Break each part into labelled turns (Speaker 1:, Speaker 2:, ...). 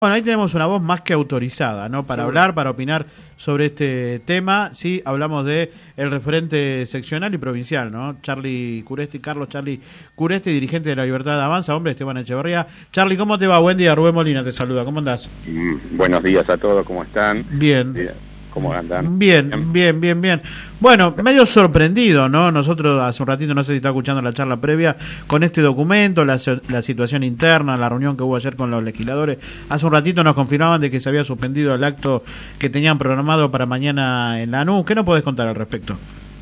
Speaker 1: Bueno, ahí tenemos una voz más que autorizada, ¿no? Para hablar, para opinar sobre este tema. Sí, hablamos de el referente seccional y provincial, ¿no? Carlos Charly Curesti, dirigente de La Libertad Avanza, hombre, Esteban Echeverría. Charly, ¿cómo te va? Buen día, Rubén Molina te saluda, ¿cómo andás?
Speaker 2: Buenos días a todos, ¿cómo están?
Speaker 1: Bien.
Speaker 2: ¿Cómo andan?
Speaker 1: Bien. Bueno, medio sorprendido, ¿no? Nosotros hace un ratito, no sé si está escuchando la charla previa, con este documento, la situación interna, la reunión que hubo ayer con los legisladores. Hace un ratito nos confirmaban de que se había suspendido el acto que tenían programado para mañana en Lanús. ¿Qué nos podés contar al respecto?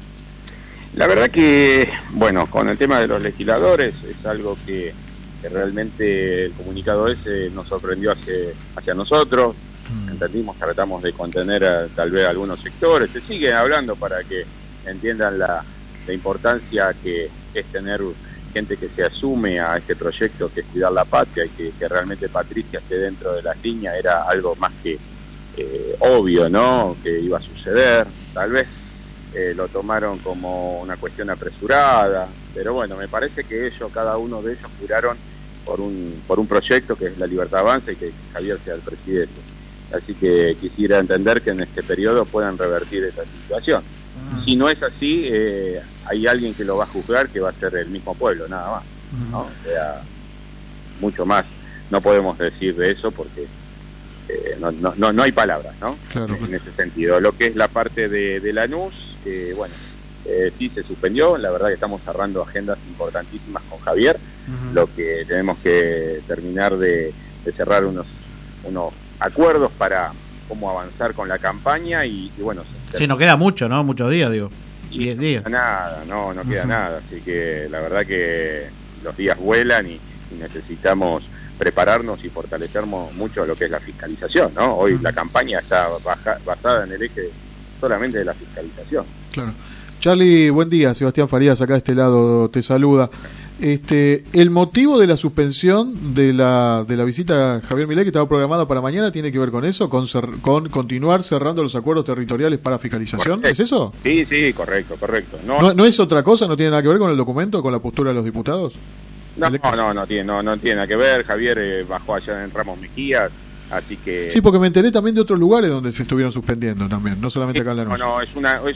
Speaker 2: La verdad que, bueno, con el tema de los legisladores es algo que realmente el comunicado ese nos sorprendió hacia nosotros. Entendimos, tratamos de contener tal vez algunos sectores, se sigue hablando para que entiendan la importancia que es tener gente que se asume a este proyecto que es cuidar la patria y que realmente Patricia esté dentro de las líneas, era algo más que obvio, ¿no? Que iba a suceder, tal vez lo tomaron como una cuestión apresurada, pero bueno, me parece que cada uno de ellos juraron por un proyecto que es La Libertad Avanza y que Javier sea el presidente. Así que quisiera entender que en este periodo puedan revertir esa situación. Si no es así, hay alguien que lo va a juzgar, que va a ser el mismo pueblo, nada más, ¿no? O sea, mucho más no podemos decir de eso porque no hay palabras, ¿no? Claro. En ese sentido. Lo que es la parte de Lanús, bueno, sí se suspendió. La verdad que estamos cerrando agendas importantísimas con Javier. Lo que tenemos que terminar de cerrar unos acuerdos para cómo avanzar con la campaña y bueno.
Speaker 1: Sí, no queda mucho, ¿no? Muchos días, digo. 10 días.
Speaker 2: No queda nada. Así que la verdad que los días vuelan y necesitamos prepararnos y fortalecer mucho lo que es la fiscalización, ¿no? Hoy la campaña está basada en el eje solamente de la fiscalización.
Speaker 3: Claro. Charly, buen día. Sebastián Farías, acá de este lado te saluda. El motivo de la suspensión de la visita a Javier Milei, que estaba programada para mañana, ¿tiene que ver con eso? ¿Con continuar cerrando los acuerdos territoriales para fiscalización?
Speaker 2: Correcto.
Speaker 3: ¿Es eso?
Speaker 2: Sí, correcto.
Speaker 3: ¿No es otra cosa? ¿No tiene nada que ver con el documento, con la postura de los diputados?
Speaker 2: No tiene nada que ver. Javier bajó allá en Ramos Mejías, así que...
Speaker 3: Sí, porque me enteré también de otros lugares donde se estuvieron suspendiendo también, no solamente acá en Lanús.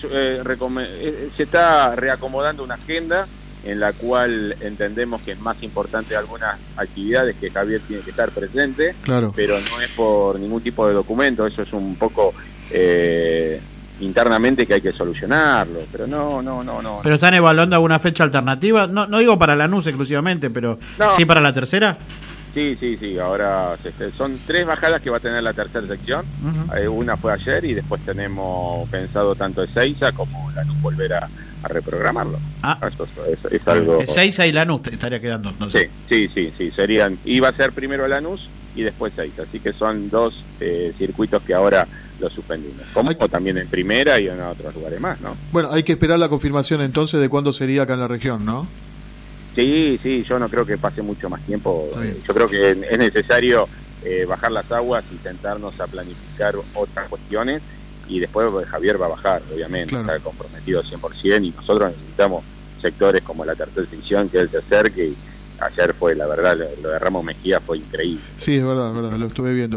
Speaker 2: Se está reacomodando una agenda en la cual entendemos que es más importante algunas actividades que Javier tiene que estar presente,
Speaker 3: claro.
Speaker 2: Pero no es por ningún tipo de documento, eso es un poco internamente que hay que solucionarlo, pero no.
Speaker 1: ¿Pero están evaluando alguna fecha alternativa? No digo para Lanús exclusivamente, pero ¿sí para la tercera?
Speaker 2: Sí, ahora son 3 bajadas que va a tener la tercera sección. Una fue ayer y después tenemos pensado tanto Ezeiza como Lanús volver a reprogramarlo. Eso es algo...
Speaker 1: Ezeiza y Lanús estaría quedando entonces.
Speaker 2: Sí, serían, iba a ser primero Lanús y después Ezeiza, así que son 2 circuitos que ahora los suspendimos, como también en primera y en otros lugares más, ¿no?
Speaker 3: Bueno, hay que esperar la confirmación entonces de cuándo sería acá en la región, ¿no?
Speaker 2: Sí, yo no creo que pase mucho más tiempo. Yo creo que es necesario bajar las aguas y sentarnos a planificar otras cuestiones y después Javier va a bajar, obviamente, claro. Está comprometido 100% y nosotros necesitamos sectores como la tercera sección que él se acerque y ayer fue, la verdad, lo de Ramos Mejía fue increíble.
Speaker 3: Sí, es verdad, lo estuve viendo.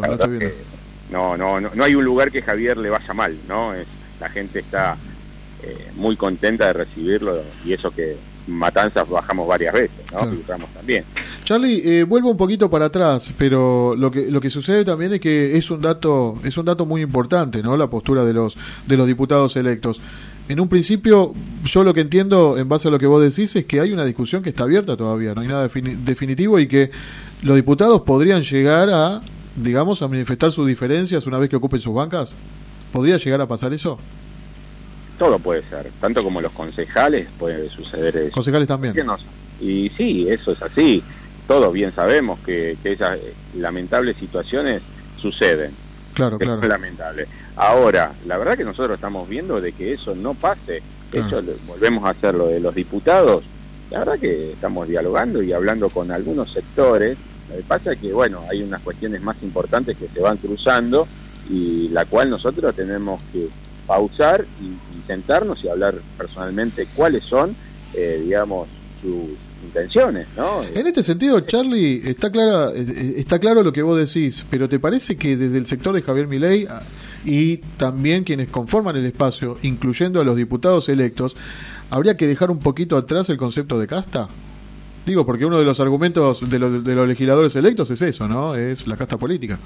Speaker 2: No hay un lugar que Javier le vaya mal, ¿no? La gente está muy contenta de recibirlo y eso que Matanzas bajamos varias veces, ¿no?
Speaker 3: Claro.
Speaker 2: Filtramos también.
Speaker 3: Charly, vuelvo un poquito para atrás, pero lo que sucede también es que es un dato muy importante, ¿no? La postura de los diputados electos. En un principio, yo lo que entiendo, en base a lo que vos decís, es que hay una discusión que está abierta todavía, no hay nada definitivo y que los diputados podrían llegar a manifestar sus diferencias una vez que ocupen sus bancas. ¿Podría llegar a pasar eso?
Speaker 2: Todo puede ser, tanto como los concejales puede suceder eso.
Speaker 3: Concejales también.
Speaker 2: Y sí, eso es así. Todos bien sabemos que esas lamentables situaciones suceden.
Speaker 3: Claro.
Speaker 2: Es lamentable. Ahora, la verdad que nosotros estamos viendo de que eso no pase. Claro. Eso volvemos a hacer lo de los diputados. La verdad que estamos dialogando y hablando con algunos sectores. Lo que pasa es que, bueno, hay unas cuestiones más importantes que se van cruzando y la cual nosotros tenemos que pausar y sentarnos y hablar personalmente cuáles son, sus intenciones, ¿no?
Speaker 3: En este sentido, Charlie, está claro lo que vos decís, pero ¿te parece que desde el sector de Javier Milei y también quienes conforman el espacio, incluyendo a los diputados electos, habría que dejar un poquito atrás el concepto de casta? Digo, porque uno de los argumentos de los legisladores electos es eso, ¿no? Es la casta política.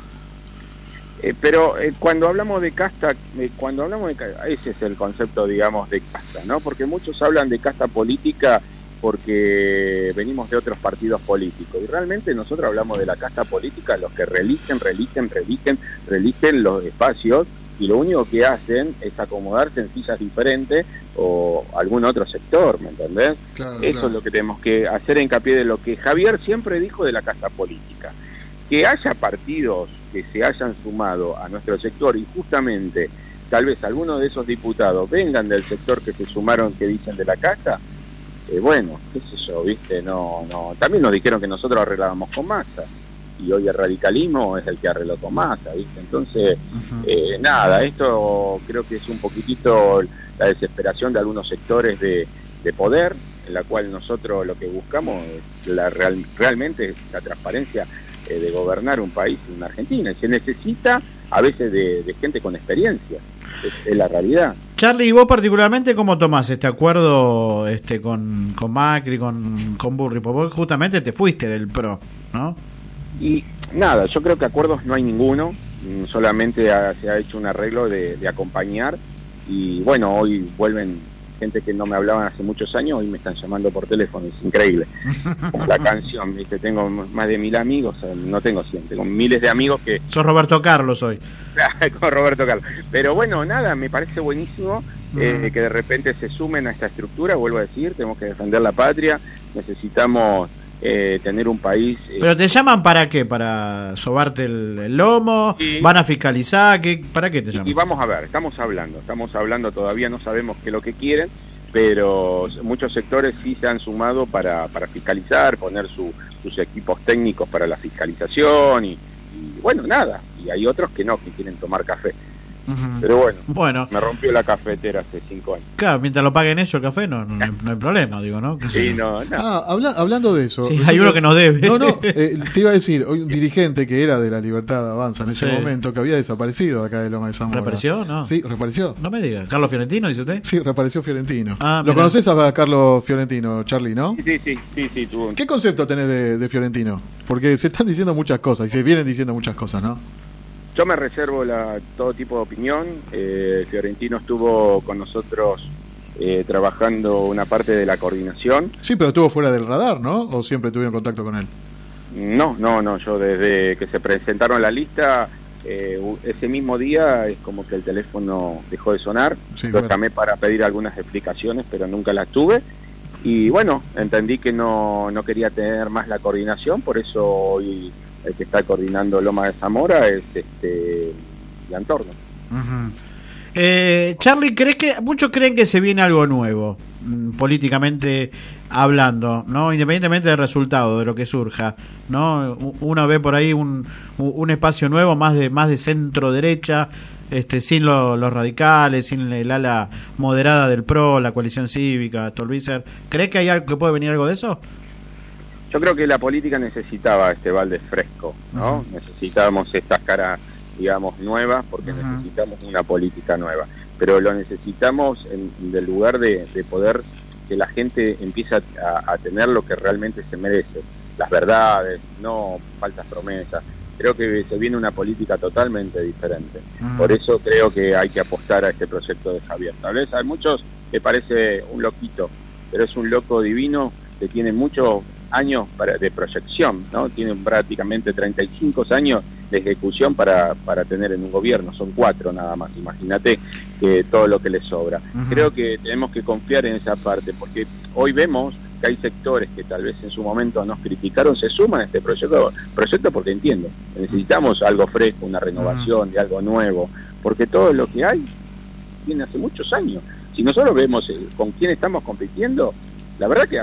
Speaker 2: Pero cuando hablamos de casta, ese es el concepto, digamos, de casta, ¿no? Porque muchos hablan de casta política porque venimos de otros partidos políticos, y realmente nosotros hablamos de la casta política, los que religen los espacios, y lo único que hacen es acomodarse en sillas diferentes o algún otro sector, ¿me entendés? Claro. Es lo que tenemos que hacer hincapié de lo que Javier siempre dijo de la casta política. Que haya partidos que se hayan sumado a nuestro sector y justamente tal vez algunos de esos diputados vengan del sector que se sumaron, que dicen de la casta, bueno, qué sé yo, ¿viste? No. También nos dijeron que nosotros arreglábamos con Massa, y hoy el radicalismo es el que arregló con Massa, ¿viste? Entonces, nada, esto creo que es un poquitito la desesperación de algunos sectores de poder, en la cual nosotros lo que buscamos es realmente la transparencia de gobernar un país, una Argentina, y se necesita a veces de gente con experiencia, es la realidad.
Speaker 1: Charlie, ¿y vos particularmente cómo tomás este acuerdo con Macri, con Burri? Porque vos justamente te fuiste del PRO, ¿no?
Speaker 2: Y nada, yo creo que acuerdos no hay ninguno, solamente se ha hecho un arreglo de acompañar, y bueno, hoy vuelven gente que no me hablaban hace muchos años, hoy me están llamando por teléfono, es increíble. Como la canción, ¿viste? Tengo más de 1000 amigos, no tengo 100, tengo miles de amigos que...
Speaker 1: Sos Roberto Carlos hoy.
Speaker 2: Con Roberto Carlos. Pero bueno, nada, me parece buenísimo que de repente se sumen a esta estructura, vuelvo a decir, tenemos que defender la patria, necesitamos tener un país...
Speaker 1: ¿Pero te llaman para qué? ¿Para sobarte el lomo? Sí. ¿Van a fiscalizar? ¿Para qué te llaman?
Speaker 2: Y vamos a ver, estamos hablando, todavía no sabemos qué es lo que quieren, pero muchos sectores sí se han sumado para fiscalizar, poner sus equipos técnicos para la fiscalización y bueno, nada, y hay otros que no, que quieren tomar café. Pero bueno, me rompió la cafetera hace 5 años.
Speaker 1: Claro, mientras lo paguen eso el café no hay problema, digo, ¿no?
Speaker 2: Sí, no.
Speaker 3: Hablando de eso...
Speaker 1: Sí, hay uno que nos debe.
Speaker 3: Te iba a decir, hoy un dirigente que era de la Libertad Avanza en ese momento, que había desaparecido acá de Loma de Zamora.
Speaker 1: ¿Reapareció? No.
Speaker 3: Sí, reapareció.
Speaker 1: No me digas. ¿Carlos Fiorentino, dice usted?
Speaker 3: Sí, reapareció Fiorentino.
Speaker 1: ¿Lo
Speaker 3: conocés a Carlos Fiorentino, Charlie, no?
Speaker 2: Sí.
Speaker 3: ¿Qué concepto tenés de Fiorentino? Porque se están diciendo muchas cosas, y se vienen diciendo muchas cosas, ¿no?
Speaker 2: Yo me reservo todo tipo de opinión. Fiorentino estuvo con nosotros trabajando una parte de la coordinación.
Speaker 3: Sí, pero estuvo fuera del radar, ¿no? ¿O siempre tuvieron contacto con él?
Speaker 2: No. Yo desde que se presentaron la lista, ese mismo día es como que el teléfono dejó de sonar. Sí, lo llamé para pedir algunas explicaciones, pero nunca las tuve. Y bueno, entendí que no quería tener más la coordinación, por eso hoy... el que está coordinando Loma de Zamora es Lantorno.
Speaker 1: Charlie, muchos creen que se viene algo nuevo, políticamente hablando, ¿no? Independientemente del resultado, de lo que surja, ¿no? Uno ve por ahí un espacio nuevo, más de centro derecha, sin los radicales, sin el ala moderada del PRO, la coalición cívica, Stolbizer. ¿Crees que hay algo, que puede venir algo de eso?
Speaker 2: Yo creo que la política necesitaba este balde fresco, ¿no? Necesitábamos estas caras, digamos, nuevas, porque necesitamos una política nueva. Pero lo necesitamos del lugar de poder que la gente empiece a tener lo que realmente se merece. Las verdades, no falsas promesas. Creo que se viene una política totalmente diferente. Por eso creo que hay que apostar a este proyecto de Javier. Tal vez a muchos le parece un loquito, pero es un loco divino que tiene muchos años de proyección, ¿no? Tienen prácticamente 35 años de ejecución para tener en un gobierno, son 4 nada más, imagínate todo lo que les sobra. Creo que tenemos que confiar en esa parte, porque hoy vemos que hay sectores que tal vez en su momento nos criticaron, se suman a este proyecto porque entiendo, necesitamos algo fresco, una renovación de algo nuevo, porque todo lo que hay viene hace muchos años. Si nosotros vemos con quién estamos compitiendo, la verdad que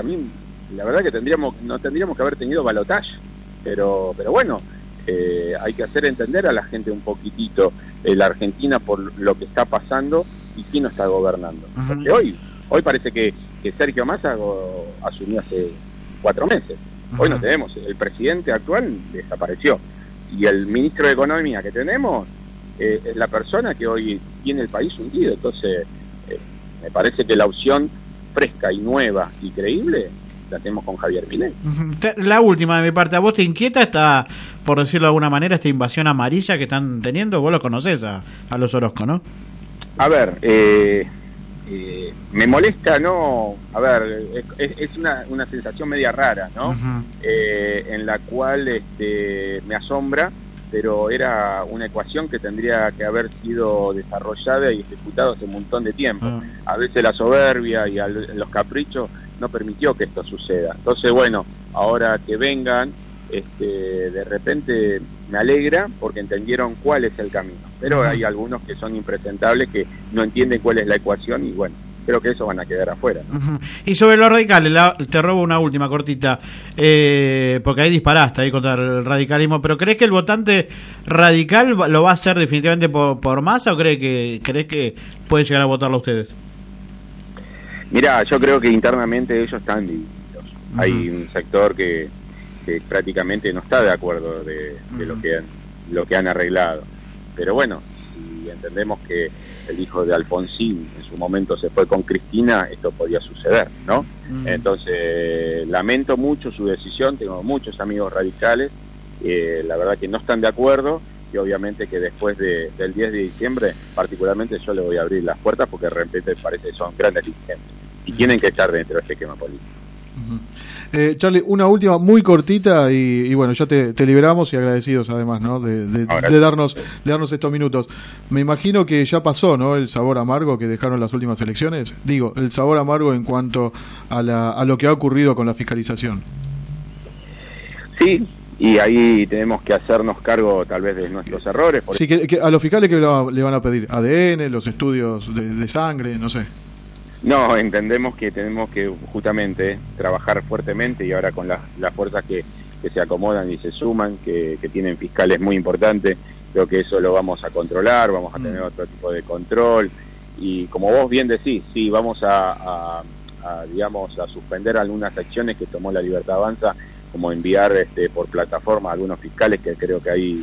Speaker 2: no tendríamos que haber tenido balotaje, pero bueno, hay que hacer entender a la gente un poquitito la Argentina por lo que está pasando y quién nos está gobernando. Porque hoy parece que Sergio Massa asumió hace 4 meses. Hoy no tenemos, el presidente actual desapareció, y el ministro de Economía que tenemos es la persona que hoy tiene el país hundido. Entonces me parece que la opción fresca y nueva y creíble la tenemos con Javier Milei.
Speaker 1: La última de mi parte, ¿a vos te inquieta esta, por decirlo de alguna manera, esta invasión amarilla que están teniendo? Vos lo conocés a los Orozco, ¿no?
Speaker 2: A ver, me molesta, ¿no? A ver, es una sensación media rara, ¿no? En la cual me asombra, pero era una ecuación que tendría que haber sido desarrollada y ejecutada hace un montón de tiempo. A veces la soberbia y los caprichos no permitió que esto suceda. Entonces, bueno, ahora que vengan, de repente me alegra porque entendieron cuál es el camino. Pero hay algunos que son impresentables, que no entienden cuál es la ecuación, y bueno, creo que esos van a quedar afuera, ¿no?
Speaker 1: Y sobre los radicales, te robo una última cortita, porque ahí disparaste ahí contra el radicalismo, pero ¿crees que el votante radical lo va a hacer definitivamente por Massa, o crees que pueden llegar a votarlo ustedes?
Speaker 2: Mirá, yo creo que internamente ellos están divididos. Hay un sector que prácticamente no está de acuerdo de lo que han arreglado. Pero bueno, si entendemos que el hijo de Alfonsín en su momento se fue con Cristina, esto podía suceder, ¿no? Entonces, lamento mucho su decisión, tengo muchos amigos radicales, la verdad que no están de acuerdo, y obviamente que después del 10 de diciembre, particularmente yo le voy a abrir las puertas, porque de repente parece que son grandes dirigentes, y tienen que estar dentro de este esquema político.
Speaker 3: Charlie, una última muy cortita y bueno, ya te liberamos, y agradecidos además, ¿no? de darnos estos minutos. Me imagino que ya pasó, ¿no? El sabor amargo que dejaron las últimas elecciones. Digo, el sabor amargo en cuanto a lo que ha ocurrido con la fiscalización.
Speaker 2: Sí, y ahí tenemos que hacernos cargo tal vez de nuestros errores.
Speaker 3: Sí, que a los fiscales que le van a pedir ADN, los estudios de sangre, no sé.
Speaker 2: No, entendemos que tenemos que justamente trabajar fuertemente, y ahora con las fuerzas que se acomodan y se suman, que tienen fiscales muy importantes, creo que eso lo vamos a controlar, vamos a tener otro tipo de control, y como vos bien decís, sí, vamos a suspender algunas acciones que tomó la Libertad Avanza, como enviar por plataforma a algunos fiscales, que creo que ahí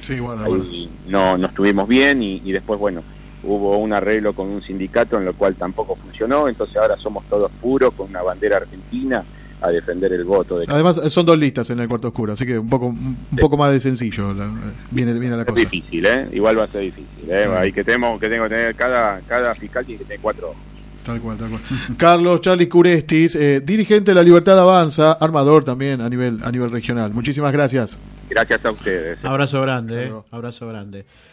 Speaker 2: no estuvimos bien, y después, bueno, hubo un arreglo con un sindicato en lo cual tampoco funcionó, entonces ahora somos todos puros con una bandera argentina a defender el voto.
Speaker 3: Además son 2 listas en el cuarto oscuro, así que un poco más de sencillo viene la cosa.
Speaker 2: Es difícil, igual va a ser difícil, Ahí que tengo que tener cada fiscal tiene que tener 4 ojos.
Speaker 3: Tal cual. Carlos Charlie Curestis, dirigente de la Libertad Avanza, armador también a nivel regional. Muchísimas gracias.
Speaker 2: Gracias a ustedes.
Speaker 1: Abrazo grande, abrazo grande.